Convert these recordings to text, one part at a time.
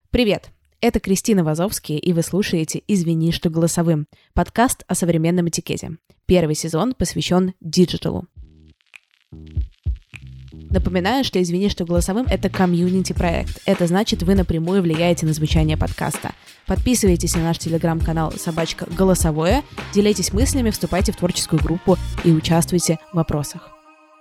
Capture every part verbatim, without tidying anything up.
Привет! Это Кристина Вазовский, и вы слушаете «Извини, что голосовым» — подкаст о современном этикете. Первый сезон посвящен диджиталу. Напоминаю, что «Извини, что голосовым» — это комьюнити-проект. Это значит, вы напрямую влияете на звучание подкаста. Подписывайтесь на наш телеграм-канал «Собачка Голосовое», делитесь мыслями, вступайте в творческую группу и участвуйте в вопросах.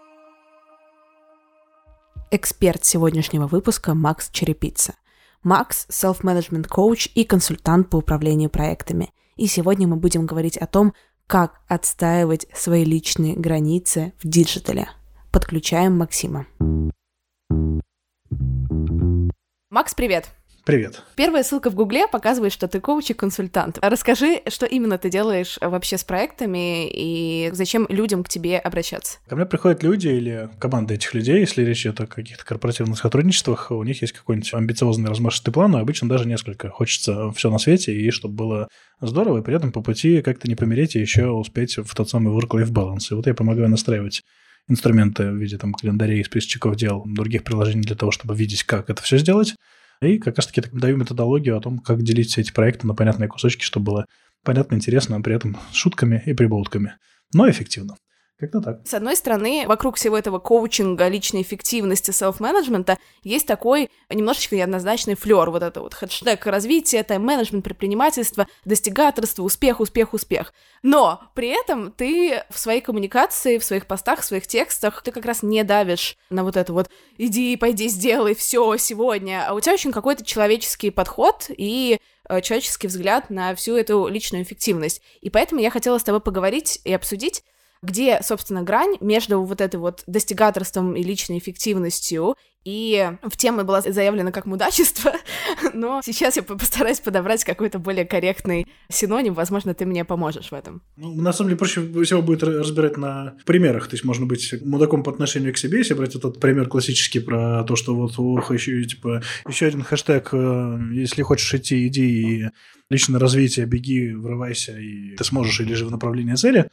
Эксперт сегодняшнего выпуска Макс Черепица. Макс – селф-менеджмент коуч и консультант по управлению проектами. И сегодня мы будем говорить о том, как отстаивать свои личные границы в диджитале. Подключаем Максима. Макс, привет! Привет. Первая ссылка в Гугле показывает, что ты коуч и консультант. Расскажи, что именно ты делаешь вообще с проектами и зачем людям к тебе обращаться? Ко мне приходят люди или команда этих людей, если речь идет о каких-то корпоративных сотрудничествах, у них есть какой-нибудь амбициозный размашистый план, а обычно даже несколько. Хочется все на свете, и чтобы было здорово, и при этом по пути как-то не помереть и еще успеть в тот самый work-life balance. И вот я помогаю настраивать инструменты в виде там календарей, списочков дел, других приложений для того, чтобы видеть, как это все сделать. И как раз-таки даю методологию о том, как делить все эти проекты на понятные кусочки, чтобы было понятно, интересно, а при этом с шутками и прибаутками, но эффективно. Как-то так. С одной стороны, вокруг всего этого коучинга, личной эффективности, селф-менеджмента есть такой немножечко неоднозначный флёр. Вот это вот хэштег развития, тайм-менеджмент, предпринимательство, достигаторство, успех, успех, успех. Но при этом ты в своей коммуникации, в своих постах, в своих текстах, ты как раз не давишь на вот это вот «иди, пойди, сделай все сегодня», а у тебя очень какой-то человеческий подход и человеческий взгляд на всю эту личную эффективность. И поэтому я хотела с тобой поговорить и обсудить, где, собственно, грань между вот этой вот достигаторством и личной эффективностью, и в тему была заявлена как мудачество, но сейчас я постараюсь подобрать какой-то более корректный синоним, возможно, ты мне поможешь в этом. Ну, на самом деле, проще всего будет разбирать на примерах, то есть можно быть мудаком по отношению к себе, если брать этот пример классический про то, что вот, ох, еще, типа, еще один хэштег, если хочешь идти, иди, и личное развитие, беги, врывайся, и ты сможешь, или же в направлении цели.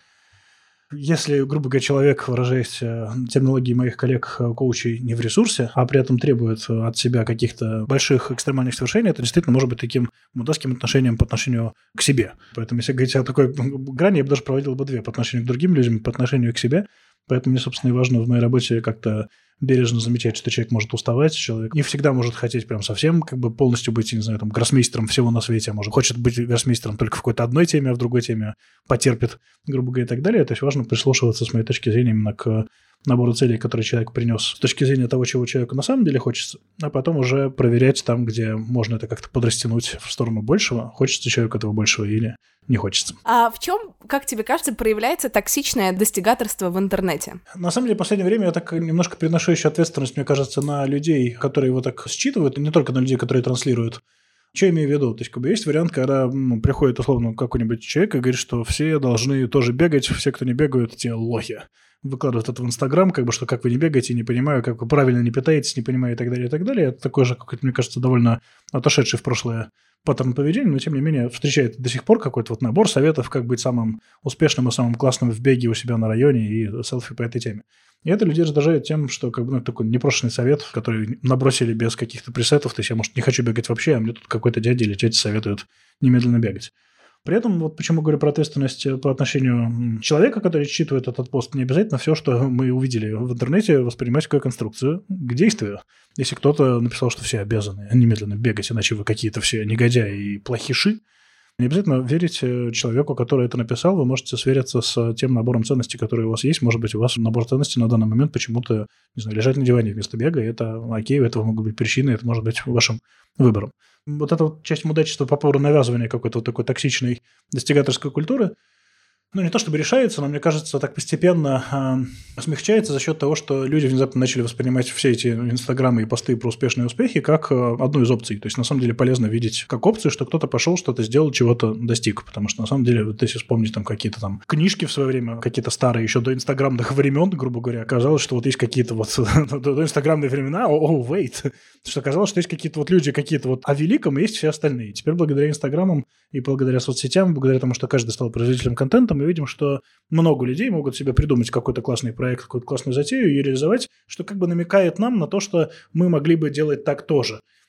Если, грубо говоря, человек, выражаясь терминологией моих коллег-коучей, не в ресурсе, а при этом требует от себя каких-то больших экстремальных свершений, это действительно может быть таким мудацким отношением по отношению к себе. Поэтому, если говорить о такой грани, я бы даже проводил бы две: по отношению к другим людям, по отношению к себе. Поэтому мне, собственно, и важно в моей работе как-то бережно замечать, что человек может уставать, человек не всегда может хотеть прям совсем как бы полностью быть, не знаю, там, гроссмейстером всего на свете, а может, хочет быть гроссмейстером только в какой-то одной теме, а в другой теме потерпит, грубо говоря, и так далее. То есть важно прислушиваться, с моей точки зрения, именно к набору целей, которые человек принес с точки зрения того, чего человеку на самом деле хочется, а потом уже проверять там, где можно это как-то подрастянуть в сторону большего, хочется человеку этого большего или не хочется. А в чем, как тебе кажется, проявляется токсичное достигаторство в интернете? На самом деле, в последнее время я так немножко переношу еще ответственность, мне кажется, на людей, которые его так считывают, и не только на людей, которые транслируют. Что я имею в виду? То есть, как бы есть вариант, когда ну, приходит, условно, какой-нибудь человек и говорит, что все должны тоже бегать, все, кто не бегают, те лохи. Выкладывают это в Инстаграм, как бы, что как вы не бегаете, не понимаю, как вы правильно не питаетесь, не понимаю, и так далее, и так далее. Это такой же, какой-то, мне кажется, довольно отошедший в прошлое паттерн поведения, но, тем не менее, встречает до сих пор какой-то вот набор советов, как быть самым успешным и самым классным в беге у себя на районе и селфи по этой теме. И это людей раздражает тем, что как бы ну, такой непрошенный совет, который набросили без каких-то пресетов, то есть я, может, не хочу бегать вообще, а мне тут какой-то дядя или тетя советует немедленно бегать. При этом, вот почему говорю про ответственность по отношению человека, который считывает этот пост, не обязательно все, что мы увидели в интернете, воспринимать как инструкцию к действию. Если кто-то написал, что все обязаны немедленно бегать, иначе вы какие-то все негодяи и плохиши, не обязательно верить человеку, который это написал. Вы можете свериться с тем набором ценностей, которые у вас есть. Может быть, у вас набор ценностей на данный момент почему-то, не знаю, лежать на диване вместо бега. И это окей, у этого могут быть причины, это может быть вашим выбором. Вот эта вот часть мудачества по поводу навязывания какой-то вот такой токсичной достигаторской культуры, ну, не то чтобы решается, но, мне кажется, так постепенно э, смягчается за счет того, что люди внезапно начали воспринимать все эти инстаграмы и посты про успешные успехи как э, одну из опций. То есть, на самом деле, полезно видеть как опцию, что кто-то пошел, что-то сделал, чего-то достиг. Потому что, на самом деле, вот если вспомнить там какие-то там книжки в свое время, какие-то старые, еще до инстаграмных времен, грубо говоря, оказалось, что вот есть какие-то вот до инстаграмные времена, о, oh, wait, что оказалось, что есть какие-то вот люди, какие-то вот о великом, и есть все остальные. Теперь благодаря инстаграмам и благодаря соцсетям, благодаря тому, что каждый стал производителем контента, мы видим, что много людей могут себе придумать какой-то классный проект, какую-то классную затею и реализовать, что как бы намекает нам на то, что мы могли бы делать так тоже.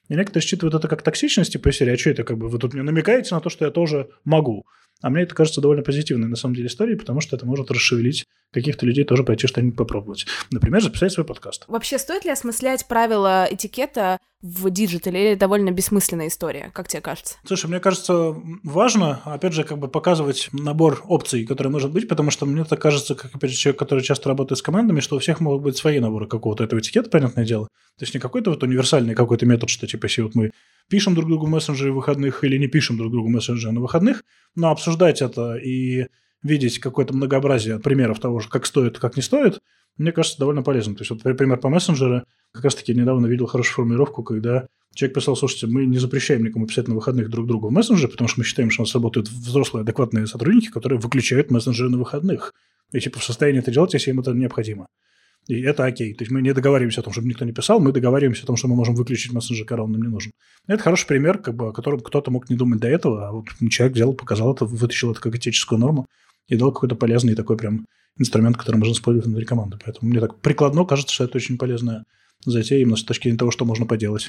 И некоторые считывают это как токсичность, типа, серии, а что это, как бы, вы тут мне намекаете на то, что я тоже могу. А мне это кажется довольно позитивной, на самом деле, историей, потому что это может расшевелить каких-то людей тоже пойти что-нибудь попробовать. Например, записать свой подкаст. Вообще, стоит ли осмыслять правила этикета в диджитале, или довольно бессмысленная история, как тебе кажется? Слушай, мне кажется, важно, опять же, как бы показывать набор опций, которые может быть, потому что мне так кажется, как, опять же, человек, который часто работает с командами, что у всех могут быть свои наборы какого-то этого этикета, понятное дело. То есть не какой-то вот универсальный какой-то метод, что типа, если вот мы пишем друг другу в мессенджере в выходных или не пишем друг другу в мессенджере на выходных, но обсуждать это и видеть какое-то многообразие примеров того, как стоит, как не стоит, мне кажется, довольно полезно. То есть, вот, например, по мессенджеру как раз-таки недавно видел хорошую формулировку, когда человек писал: слушайте, мы не запрещаем никому писать на выходных друг другу в мессенджере, потому что мы считаем, что у нас работают взрослые, адекватные сотрудники, которые выключают мессенджеры на выходных. И типа в состоянии это делать, если им это необходимо. И это окей. То есть мы не договариваемся о том, чтобы никто не писал, мы договариваемся о том, что мы можем выключить мессенджер, когда он нам не нужен. Это хороший пример, как бы, о котором кто-то мог не думать до этого, а вот человек взял, показал это, вытащил это как этическую норму и дал какой-то полезный такой прям инструмент, который можно использовать внутри команды. Поэтому мне так прикладно кажется, что это очень полезная затея именно с точки зрения того, что можно поделать.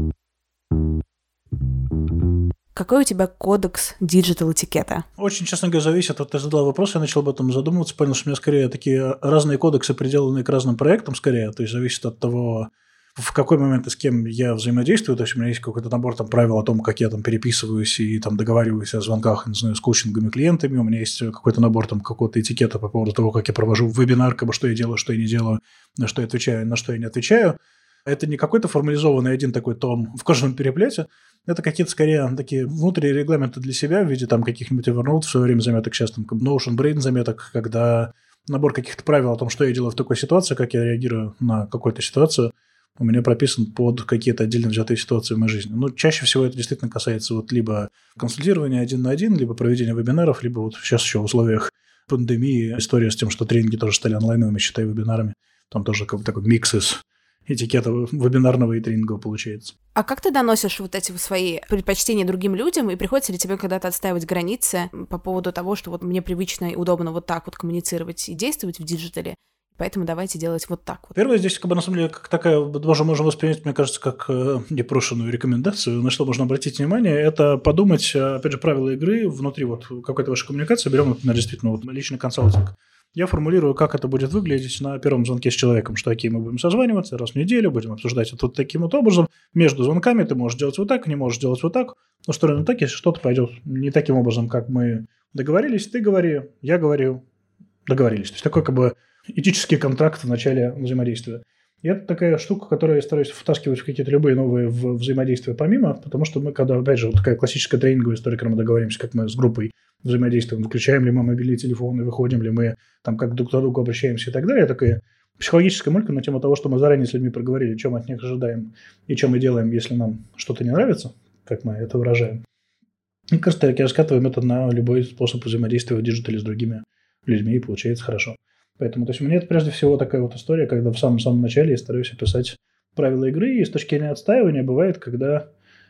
Какой у тебя кодекс диджитал-этикета? Очень, честно говоря, зависит. Вот ты задал вопрос, я начал об этом задумываться, понял, что у меня скорее такие разные кодексы, приделанные к разным проектам, скорее. То есть зависит от того, в какой момент и с кем я взаимодействую. То есть у меня есть какой-то набор там правил о том, как я там переписываюсь и там договариваюсь о звонках, не знаю, с коучинговыми клиентами. У меня есть какой-то набор там какого-то этикета по поводу того, как я провожу вебинар, как бы, что я делаю, что я не делаю, на что я отвечаю, на что я не отвечаю. Это не какой-то формализованный один такой том в кожаном переплете. Это какие-то, скорее, такие внутренние регламенты для себя в виде там каких-нибудь Evernote в свое время заметок, сейчас там Notion, Brain заметок, когда набор каких-то правил о том, что я делаю в такой ситуации, как я реагирую на какую-то ситуацию, у меня прописан под какие-то отдельно взятые ситуации в моей жизни. Но чаще всего это действительно касается вот либо консультирования один на один, либо проведения вебинаров, либо вот сейчас еще в условиях пандемии история с тем, что тренинги тоже стали онлайновыми, считай, вебинарами. Там тоже какой-то такой микс из этикета вебинарного и тренингового получается. А как ты доносишь вот эти свои предпочтения другим людям, и приходится ли тебе когда-то отстаивать границы по поводу того, что вот мне привычно и удобно вот так вот коммуницировать и действовать в диджитале, поэтому давайте делать вот так вот? Первое здесь, как бы, на самом деле, как такая, даже можно воспринять, мне кажется, как э, непрошенную рекомендацию, на что можно обратить внимание, это подумать, опять же, правила игры внутри вот какой-то вашей коммуникации. Берем, например, действительно вот личный консалтинг. Я формулирую, как это будет выглядеть на первом звонке с человеком, что окей, мы будем созваниваться раз в неделю, будем обсуждать это вот таким вот образом. Между звонками ты можешь делать вот так, не можешь делать вот так. Но устроено так, если что-то пойдет не таким образом, как мы договорились, ты говори, я говорю, договорились. То есть такой как бы этический контракт в начале взаимодействия. И это такая штука, которую я стараюсь втаскивать в какие-то любые новые взаимодействия помимо, потому что мы, когда, опять же, вот такая классическая тренинговая история, когда мы договоримся, как мы с группой взаимодействуем, выключаем ли мы мобильный телефон, и выходим ли мы, там, как друг к другу обращаемся и так далее. Такая психологическая мулька на тему того, что мы заранее с людьми проговорили, что мы от них ожидаем и что мы делаем, если нам что-то не нравится, как мы это выражаем. Мне кажется, так я раскатываем это на любой способ взаимодействия в диджитале с другими людьми, и получается хорошо. Поэтому, то есть, у меня это прежде всего такая вот история, когда в самом-самом начале я стараюсь описать правила игры, и с точки зрения отстаивания бывает, когда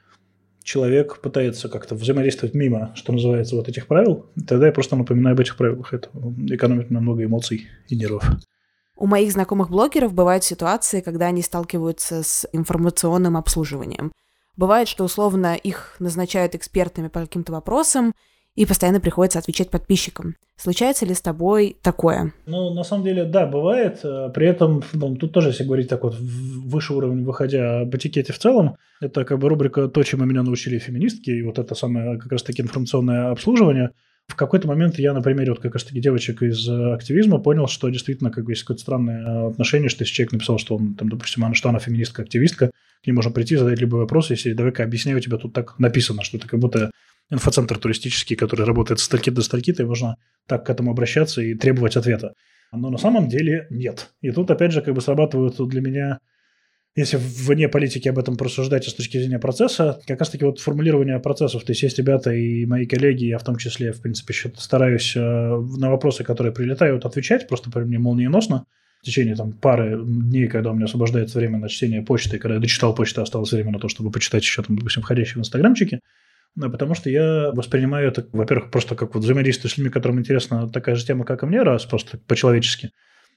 человек пытается как-то взаимодействовать мимо, что называется, вот этих правил, тогда я просто напоминаю об этих правилах. Это экономит мне много эмоций и нервов. У моих знакомых блогеров бывают ситуации, когда они сталкиваются с информационным обслуживанием. Бывает, что условно их назначают экспертами по каким-то вопросам, и постоянно приходится отвечать подписчикам. Случается ли с тобой такое? Ну, на самом деле, да, бывает. При этом, ну, тут тоже, если говорить так вот, выше уровня, выходя об этикете в целом, это как бы рубрика «То, чему меня научили феминистки», и вот это самое как раз-таки информационное обслуживание. В какой-то момент я на примере вот как раз-таки девочек из активизма понял, что действительно как бы есть какое-то странное отношение, что если человек написал, что он, там, допустим, что она феминистка-активистка, к ней можно прийти, задать любой вопрос, если давай-ка объясняю, у тебя тут так написано, что это как будто инфоцентр туристический, который работает с стальки до стальки, и можно так к этому обращаться и требовать ответа. Но на самом деле нет. И тут, опять же, как бы срабатывают для меня, если вне политики об этом порассуждать, а с точки зрения процесса, как раз-таки вот формулирование процессов. То есть есть ребята и мои коллеги, я в том числе, в принципе, еще стараюсь на вопросы, которые прилетают, отвечать просто при мне молниеносно. В течение там, пары дней, когда у меня освобождается время на чтение почты, когда я дочитал почту, осталось время на то, чтобы почитать еще, там, допустим, входящие в инстаграмчики. Потому что я воспринимаю это, во-первых, просто как вот взаимодействие с людьми, которым интересна такая же тема, как и мне, раз, просто по-человечески.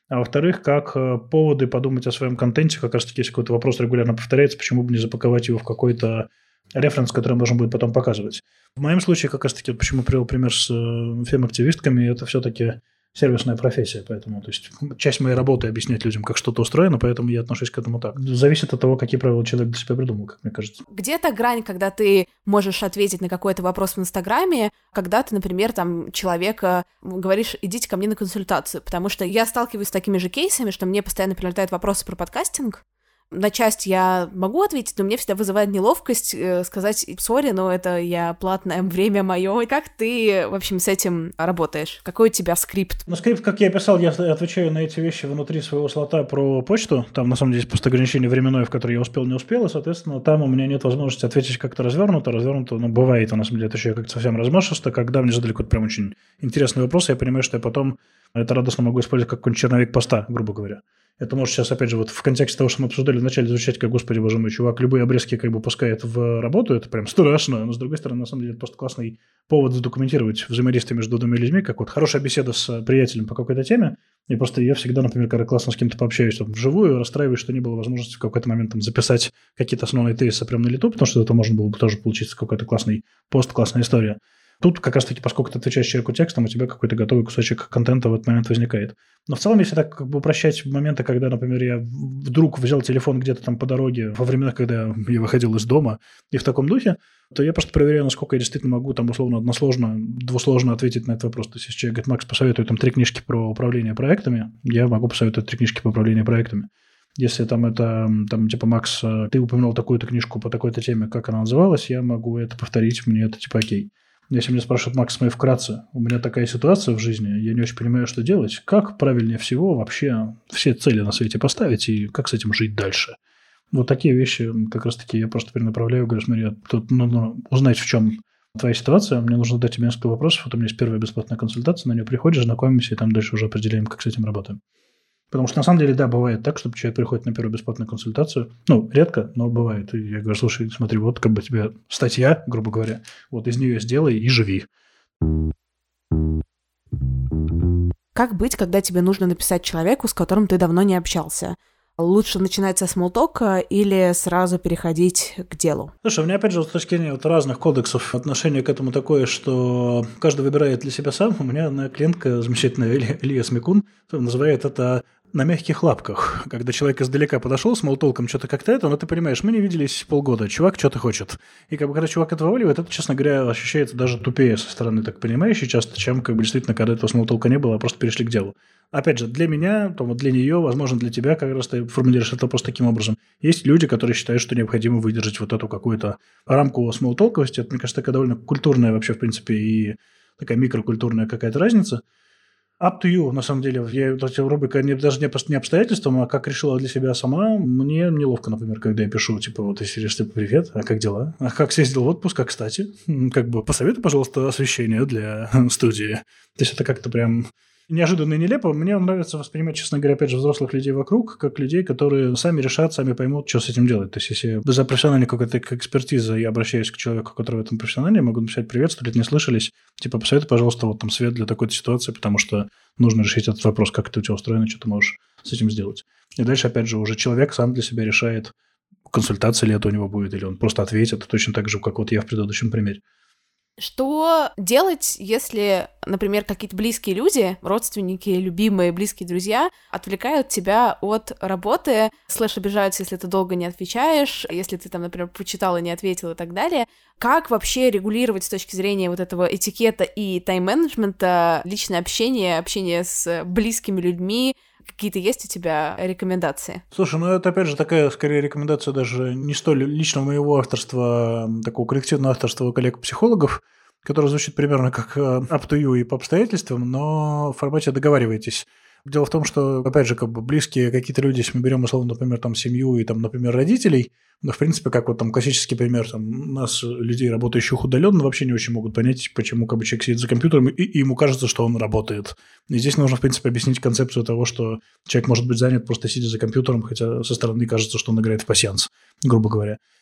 А во-вторых, как поводы подумать о своем контенте, как раз-таки, если какой-то вопрос регулярно повторяется, почему бы не запаковать его в какой-то референс, который он должен будет потом показывать. В моем случае, как раз-таки, почему привел пример с фем-активистками, это все-таки сервисная профессия, поэтому, то есть, часть моей работы объяснять людям, как что-то устроено, поэтому я отношусь к этому так. Зависит от того, какие правила человек для себя придумал, как мне кажется. Где-то грань, когда ты можешь ответить на какой-то вопрос в Инстаграме, когда ты, например, там, человека говоришь, идите ко мне на консультацию, потому что я сталкиваюсь с такими же кейсами, что мне постоянно прилетают вопросы про подкастинг. На часть я могу ответить, но мне всегда вызывает неловкость э, сказать «сори, но это я платное время мое». Как ты, в общем, с этим работаешь? Какой у тебя скрипт? Ну, скрипт, как я писал, я отвечаю на эти вещи внутри своего слота про почту. Там, на самом деле, есть просто ограничение временное, в которое я успел, не успел, и, соответственно, там у меня нет возможности ответить как-то развернуто. Развернуто, ну, бывает, на самом деле, это еще как-то совсем размашисто. Когда мне задали какой-то прям очень интересный вопрос, я понимаю, что я потом это радостно могу использовать как какой-нибудь черновик поста, грубо говоря. Это может сейчас, опять же, вот в контексте того, что мы обсуждали вначале, звучать как, господи, боже мой, чувак, любые обрезки как бы пускает в работу, это прям страшно, но, с другой стороны, на самом деле, это просто классный повод задокументировать взаимодействие между двумя людьми, как вот хорошая беседа с приятелем по какой-то теме, и просто я всегда, например, когда классно с кем-то пообщаюсь там, вживую, расстраиваюсь, что не было возможности в какой-то момент там, записать какие-то основные тезисы прямо на лету, потому что это можно было бы тоже получиться какой-то классный пост, классная история. Тут как раз-таки, поскольку ты отвечаешь человеку текстом, у тебя какой-то готовый кусочек контента в этот момент возникает. Но в целом, если так как бы упрощать моменты, когда, например, я вдруг взял телефон где-то там по дороге, во времена, когда я выходил из дома, и в таком духе, то я просто проверяю, насколько я действительно могу там условно односложно, двусложно ответить на этот вопрос. То есть, если человек говорит, Макс, посоветуй там три книжки про управление проектами, я могу посоветовать три книжки по управлению проектами. Если там это, там, типа, Макс, ты упомянул такую-то книжку по такой-то теме, как она называлась, я могу это повторить, мне это типа окей. Если меня спрашивают, Макс, мои вкратце, у меня такая ситуация в жизни, я не очень понимаю, что делать, как правильнее всего вообще все цели на свете поставить и как с этим жить дальше. Вот такие вещи как раз-таки я просто перенаправляю, говорю, смотри, тут нужно узнать, в чем твоя ситуация, мне нужно задать тебе несколько вопросов, вот у меня есть первая бесплатная консультация, на нее приходишь, знакомимся, и там дальше уже определяем, как с этим работаем. Потому что, на самом деле, да, бывает так, чтобы человек приходит на первую бесплатную консультацию. Ну, редко, но бывает. И я говорю, слушай, смотри, вот как бы тебе статья, грубо говоря, вот из нее сделай и живи. Как быть, когда тебе нужно написать человеку, с которым ты давно не общался? Лучше начинать со смолтока или сразу переходить к делу? Слушай, у меня, опять же, с точки зрения вот разных кодексов отношение к этому такое, что каждый выбирает для себя сам. У меня одна клиентка, замечательная Илья, Илья Смекун, называет это на мягких лапках. Когда человек издалека подошел с молтолком, что-то как-то это, но ты понимаешь, мы не виделись полгода, чувак что-то хочет. И как бы когда чувак это вываливает, это, честно говоря, ощущается даже тупее со стороны, так понимающей часто, чем как бы действительно, когда этого смолтолка не было, а просто перешли к делу. Опять же, для меня, там, вот для нее, возможно, для тебя, как раз ты формулируешь этот вопрос таким образом. Есть люди, которые считают, что необходимо выдержать вот эту какую-то рамку смолтолковости. Это, мне кажется, такая довольно культурная вообще, в принципе, и такая микрокультурная какая-то разница. Up to you, на самом деле. Я вот эти рубрика не, даже не, не обстоятельствам, а как решила для себя сама. Мне неловко, например, когда я пишу, типа, вот, если типа, привет, а как дела? А как съездил в отпуск, а кстати? Как бы посоветуй, пожалуйста, освещение для студии. То есть это как-то прям неожиданно и нелепо. Мне нравится воспринимать, честно говоря, опять же, взрослых людей вокруг, как людей, которые сами решат, сами поймут, что с этим делать. То есть, если за профессиональной какой-то экспертизой я обращаюсь к человеку, который в этом профессиональный, могу написать привет, сто лет не слышались. Типа, посоветуй, пожалуйста, вот там свет для такой-то ситуации, потому что нужно решить этот вопрос, как это у тебя устроено, что ты можешь с этим сделать. И дальше, опять же, уже человек сам для себя решает, консультация ли это у него будет, или он просто ответит, точно так же, как вот я в предыдущем примере. Что делать, если, например, какие-то близкие люди, родственники, любимые, близкие друзья отвлекают тебя от работы, слэш обижаются, если ты долго не отвечаешь, если ты там, например, прочитал и не ответил и так далее. Как вообще регулировать с точки зрения вот этого этикета и тайм-менеджмента личное общение, общение с близкими людьми? Какие-то есть у тебя рекомендации? Слушай, ну это, опять же, такая, скорее, рекомендация даже не столь личного моего авторства, такого коллективного авторства коллег-психологов, которое звучит примерно как up to you и по обстоятельствам, но в формате договаривайтесь. Дело в том, что, опять же, как бы близкие какие-то люди, если мы берем, условно, например, там, семью и, там, например, родителей, но, в принципе, как вот там классический пример, там, нас, людей, работающих удаленно, вообще не очень могут понять, почему как бы человек сидит за компьютером, и, и ему кажется, что он работает. И здесь нужно, в принципе, объяснить концепцию того, что человек может быть занят просто сидя за компьютером, хотя со стороны кажется, что он играет в пасьянс, грубо говоря.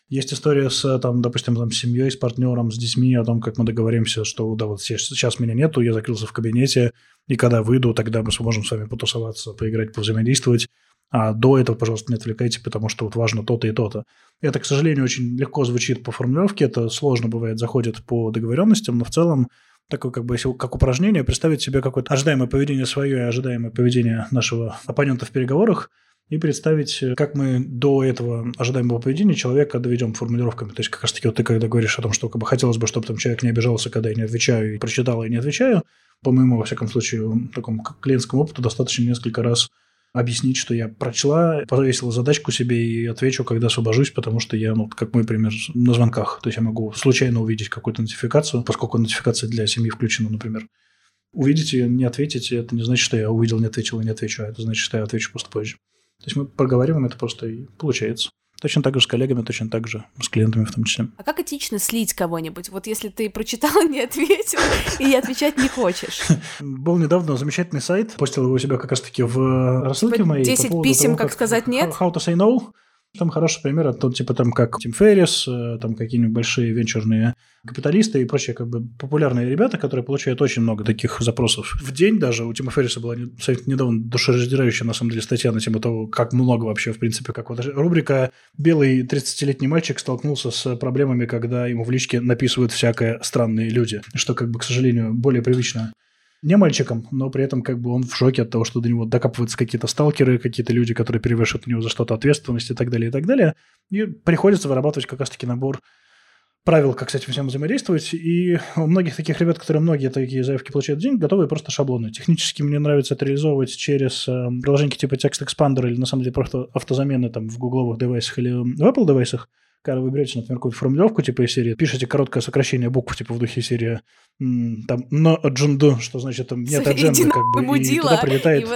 Есть история с, там, допустим, там, с семьей, с партнером, с детьми, о том, как мы договоримся, что да, вот сейчас меня нету, я закрылся в кабинете, и когда выйду, тогда мы сможем с вами потусоваться, поиграть, повзаимодействовать. А до этого, пожалуйста, не отвлекайте, потому что вот важно то-то и то-то. Это, к сожалению, очень легко звучит по формулировке, это сложно бывает, заходит по договоренностям, но в целом такое, как бы, как упражнение, представить себе какое-то ожидаемое поведение свое и ожидаемое поведение нашего оппонента в переговорах, и представить, как мы до этого ожидаемого поведения человека доведем формулировками. То есть, как раз-таки, вот ты когда говоришь о том, что как бы, хотелось бы, чтобы там человек не обижался, когда я не отвечаю, и прочитал, и не отвечаю, по моему, во всяком случае, такому клиентскому опыту достаточно несколько раз объяснить, что я прочла, повесила задачку себе и отвечу, когда освобожусь, потому что я, ну, как мой пример, на звонках. То есть, я могу случайно увидеть какую-то нотификацию, поскольку нотификация для семьи включена, например. Увидите, не ответите, это не значит, что я увидел, не ответил и не отвечу, а это значит, что я отвечу просто позже. То есть мы проговариваем, это просто и получается. Точно так же с коллегами, точно так же с клиентами в том числе. А как этично слить кого-нибудь? Вот если ты прочитал, не ответил, и отвечать не хочешь. Был недавно замечательный сайт, постил его у себя как раз-таки в рассылке типа моей. десять писем, как сказать нет? How to say no. Там хороший пример, это типа там как Тим Феррис, там какие-нибудь большие венчурные капиталисты и прочие как бы популярные ребята, которые получают очень много таких запросов в день. Даже у Тима Ферриса была недавно душераздирающая на самом деле статья на тему того, как много вообще в принципе, как вот рубрика «Белый тридцатилетний мальчик столкнулся с проблемами, когда ему в личке написывают всякое странные люди», что как бы, к сожалению, более привычно не мальчиком, но при этом как бы он в шоке от того, что до него докапываются какие-то сталкеры, какие-то люди, которые перевешивают у него за что-то ответственность и так далее, и так далее. И приходится вырабатывать как раз-таки набор правил, как с этим всем взаимодействовать. И у многих таких ребят, которые многие такие заявки получают в день, готовы просто шаблоны. Технически мне нравится это реализовывать через э, приложения типа Text Expander или на самом деле просто автозамены там в гугловых девайсах или в Apple девайсах. Когда вы берете, например, какую-то формулировку типа из серии, пишете короткое сокращение букв типа в духе серии м, там «no agenda», что значит там нет адженды, как бы, и туда прилетает.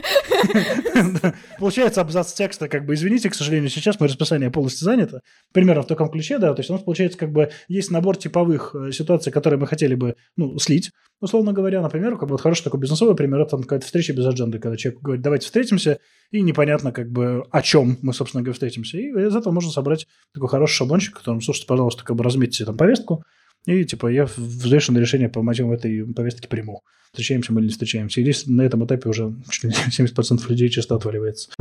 Получается абзац текста, как бы, извините, к сожалению, сейчас мое расписание полностью занято. Примерно в таком ключе, да, то есть у нас получается как бы есть набор типовых ситуаций, которые мы хотели бы, ну, слить. Условно говоря, например, как бы вот хороший такой бизнесовый пример, это там какая-то встреча без адженды, когда человек говорит, давайте встретимся, и непонятно, как бы, о чем мы, собственно говоря, встретимся. И из этого можно собрать такой хороший шаблончик, которым, слушайте, пожалуйста, как бы разметьте там повестку, и, типа, я взвешенное решение по мотивам этой повестки приму. Встречаемся мы или не встречаемся. И здесь на этом этапе уже семьдесят процентов людей чисто отваливается.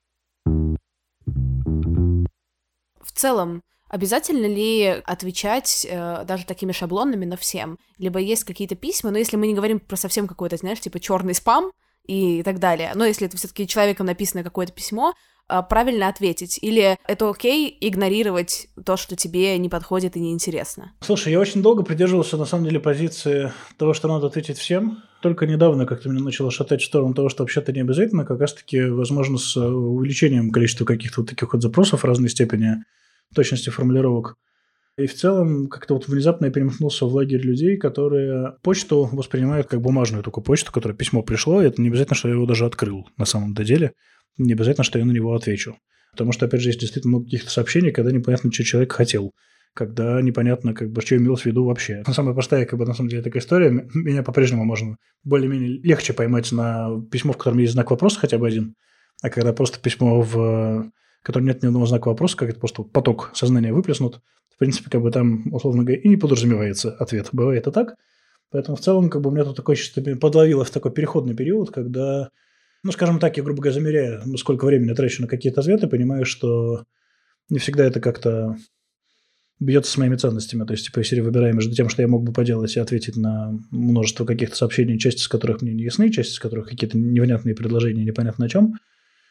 В целом, обязательно ли отвечать э, даже такими шаблонами, но всем? Либо есть какие-то письма, но если мы не говорим про совсем какой-то, знаешь, типа черный спам и так далее, но если это все-таки человеком написано какое-то письмо, э, правильно ответить? Или это окей игнорировать то, что тебе не подходит и неинтересно? Слушай, я очень долго придерживался, на самом деле, позиции того, что надо ответить всем. Только недавно как-то меня начало шатать в сторону того, что вообще-то не обязательно, как раз-таки, возможно, с увеличением количества каких-то вот таких вот запросов в разной степени точности формулировок. И в целом как-то вот внезапно я перемкнулся в лагерь людей, которые почту воспринимают как бумажную только почту, которая письмо пришло, и это не обязательно, что я его даже открыл на самом-то деле, не обязательно, что я на него отвечу. Потому что, опять же, есть действительно много каких-то сообщений, когда непонятно, что человек хотел, когда непонятно, как бы, что имелось в виду вообще. Самая простая, как бы, на самом деле, такая история, меня по-прежнему можно более-менее легче поймать на письмо, в котором есть знак вопроса хотя бы один, а когда просто письмо, в котором нет ни одного знака вопроса, как это просто поток сознания выплеснут, в принципе, как бы там, условно говоря, и не подразумевается ответ. Бывает и так. Поэтому в целом, как бы, у меня тут такое чисто подловило в такой переходный период, когда, ну, скажем так, я, грубо говоря, замеряю, сколько времени трачу на какие-то ответы, понимаю, что не всегда это как-то бьется с моими ценностями. То есть, типа, серии выбираю между тем, что я мог бы поделать и ответить на множество каких-то сообщений, часть из которых мне не ясны, часть из которых какие-то невнятные предложения, непонятно о чем.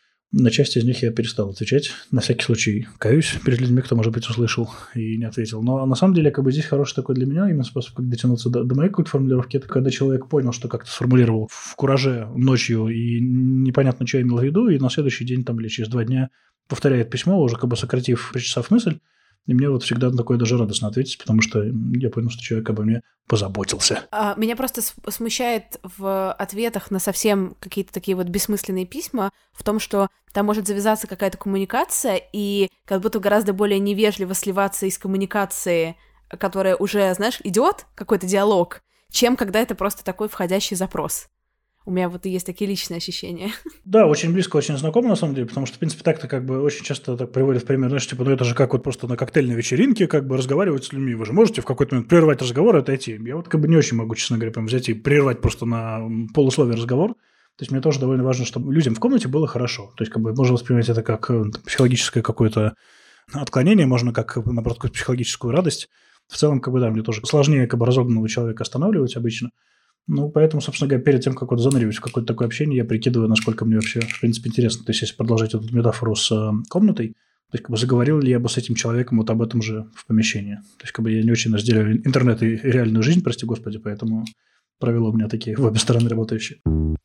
На части из них я перестал отвечать. На всякий случай каюсь перед людьми, кто, может быть, услышал и не ответил. Но на самом деле, как бы здесь хороший такой для меня именно способ, как дотянуться до, до моей какой-то формулировки, это когда человек понял, что как-то сформулировал в кураже ночью и непонятно, что я имел в виду, и на следующий день там или через два дня повторяет письмо, уже как бы сократив, причесав мысль. И мне вот всегда такое даже радостно ответить, потому что я понял, что человек обо мне позаботился. А, меня просто смущает в ответах на совсем какие-то такие вот бессмысленные письма в том, что там может завязаться какая-то коммуникация, и как будто гораздо более невежливо сливаться из коммуникации, которая уже, знаешь, идет, какой-то диалог, чем когда это просто такой входящий запрос. У меня вот и есть такие личные ощущения. Да, очень близко, очень знакомо, на самом деле, потому что, в принципе, так-то как бы очень часто так приводят в пример, знаешь, типа, ну это же как вот просто на коктейльной вечеринке как бы разговаривать с людьми. Вы же можете в какой-то момент прервать разговор и отойти. Я вот как бы не очень могу, честно говоря, прям взять и прервать просто на полусловие разговор. То есть мне тоже довольно важно, чтобы людям в комнате было хорошо. То есть как бы можно воспринимать это как психологическое какое-то отклонение, можно как, наоборот, какую-то психологическую радость. В целом, как бы, да, мне тоже сложнее как бы разогнанного человека останавливать обычно. Ну, поэтому, собственно говоря, перед тем, как вот заныривать в какое-то такое общение, я прикидываю, насколько мне вообще, в принципе, интересно. То есть, если продолжать эту метафору с э, комнатой, то есть, как бы, заговорил ли я бы с этим человеком вот об этом же в помещении. То есть, как бы, я не очень разделяю интернет и реальную жизнь, прости господи, поэтому правила у меня такие в обе стороны работающие.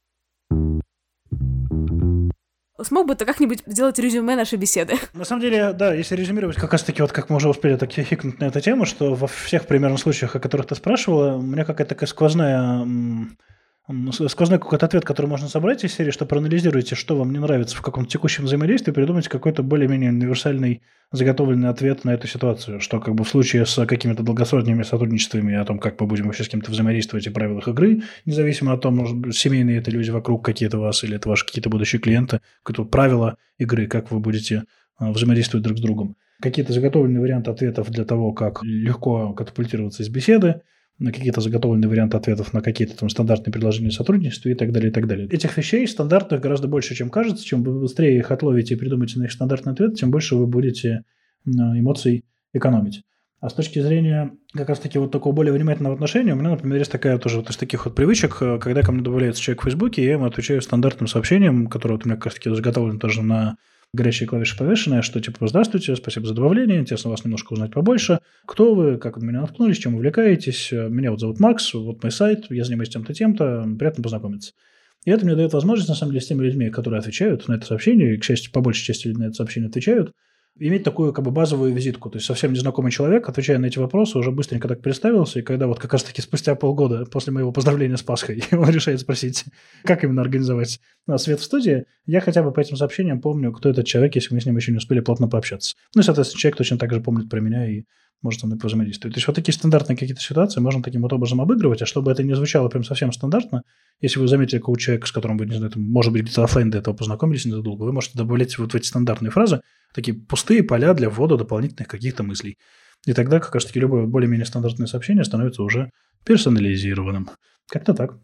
Смог бы ты как-нибудь сделать резюме нашей беседы? На самом деле, да, если резюмировать, как раз-таки, вот как мы уже успели так хихикнуть на эту тему, что во всех примерно случаях, о которых ты спрашивала, у меня какая-то такая сквозная, сквозной какой-то ответ, который можно собрать из серии, что проанализируйте, что вам не нравится в каком-то текущем взаимодействии, придумайте какой-то более-менее универсальный заготовленный ответ на эту ситуацию, что как бы в случае с какими-то долгосрочными сотрудничествами о том, как мы будем вообще с кем-то взаимодействовать и правилах игры, независимо от того, может быть, семейные это люди вокруг какие-то вас или это ваши какие-то будущие клиенты, какие-то правила игры, как вы будете взаимодействовать друг с другом. Какие-то заготовленные варианты ответов для того, как легко катапультироваться из беседы, на какие-то заготовленные варианты ответов на какие-то там стандартные предложения сотрудничества и так далее, и так далее. Этих вещей стандартных гораздо больше, чем кажется. Чем вы быстрее их отловите и придумаете на их стандартный ответ, тем больше вы будете эмоций экономить. А с точки зрения как раз-таки вот такого более внимательного отношения, у меня, например, есть такая тоже вот из таких вот привычек, когда ко мне добавляется человек в Фейсбуке, я ему отвечаю стандартным сообщением, которое вот у меня как раз-таки заготовлено тоже на горячие клавиши повешенные, что типа «Здравствуйте, спасибо за добавление, интересно вас немножко узнать побольше. Кто вы, как вы на меня наткнулись, чем увлекаетесь? Меня вот зовут Макс, вот мой сайт, я занимаюсь тем-то, тем-то, приятно познакомиться». И это мне дает возможность, на самом деле, с теми людьми, которые отвечают на это сообщение, и, к счастью, по большей части на это сообщение отвечают, иметь такую как бы базовую визитку. То есть совсем незнакомый человек, отвечая на эти вопросы, уже быстренько так представился, и когда вот как раз-таки спустя полгода после моего поздравления с Пасхой он решает спросить, как именно организовать свет в студии, я хотя бы по этим сообщениям помню, кто этот человек, если мы с ним еще не успели плотно пообщаться. Ну и, соответственно, человек точно так же помнит про меня и может со мной взаимодействовать. То есть вот такие стандартные какие-то ситуации можно таким вот образом обыгрывать, а чтобы это не звучало прям совсем стандартно, если вы заметили какого человека, с которым вы, не знаю, там, может быть, где-то оффлайн до этого познакомились незадолго, вы можете добавлять вот в эти стандартные фразы такие пустые поля для ввода дополнительных каких-то мыслей. И тогда как раз-таки любое более-менее стандартное сообщение становится уже персонализированным. Как-то так.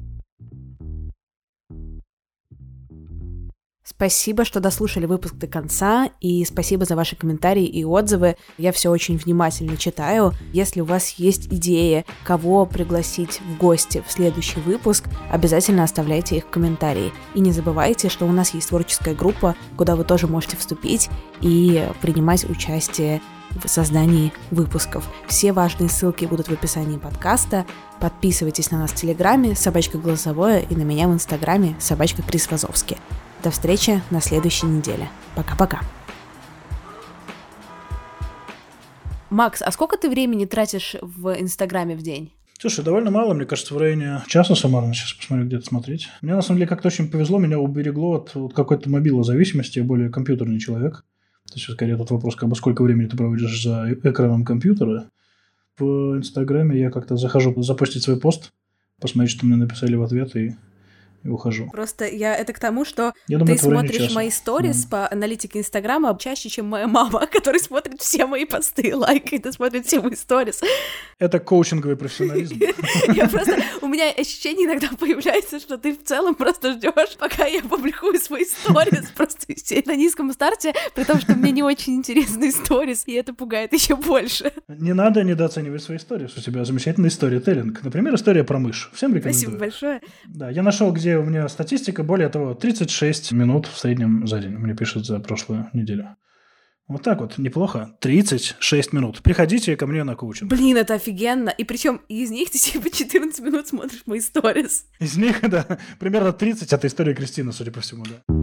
Спасибо, что дослушали выпуск до конца, и спасибо за ваши комментарии и отзывы. Я все очень внимательно читаю. Если у вас есть идеи, кого пригласить в гости в следующий выпуск, обязательно оставляйте их в комментарии. И не забывайте, что у нас есть творческая группа, куда вы тоже можете вступить и принимать участие в создании выпусков. Все важные ссылки будут в описании подкаста. Подписывайтесь на нас в Телеграме, собачка Голосовое, и на меня в Инстаграме, собачка Крис Вазовский. До встречи на следующей неделе. Пока-пока. Макс, а сколько ты времени тратишь в Инстаграме в день? Слушай, довольно мало, мне кажется, в районе часа суммарно. Сейчас посмотрю, где-то смотреть. Мне, на самом деле, как-то очень повезло, меня уберегло от вот какой-то мобилозависимости, я более компьютерный человек. То есть, скорее, тот вопрос, как бы, сколько времени ты проводишь за экраном компьютера. В Инстаграме я как-то захожу запостить свой пост, посмотреть, что мне написали в ответ, и... и ухожу. Просто я это к тому, что я думаю, ты смотришь мои сторис mm. по аналитике Инстаграма чаще, чем моя мама, которая смотрит все мои посты, лайкает и смотрит все мои сторис. Это коучинговый профессионализм. Я просто... У меня ощущение иногда появляется, что ты в целом просто ждешь, пока я публикую свои сторис, просто на низком старте, при том, что мне не очень интересны сторис, и это пугает еще больше. Не надо недооценивать свои сторис. У тебя замечательный сторителлинг. Например, история про мышь. Всем рекомендую. Спасибо большое. Да, я нашел, где у меня статистика, более того, тридцать шесть минут в среднем за день. Мне пишут за прошлую неделю. Вот так вот, неплохо. тридцать шесть минут. Приходите ко мне на коучинг. Блин, это офигенно. И причем из них ты типа четырнадцать минут смотришь мои сторис. Из них, да, примерно тридцать. Это история Кристины, судя по всему, да.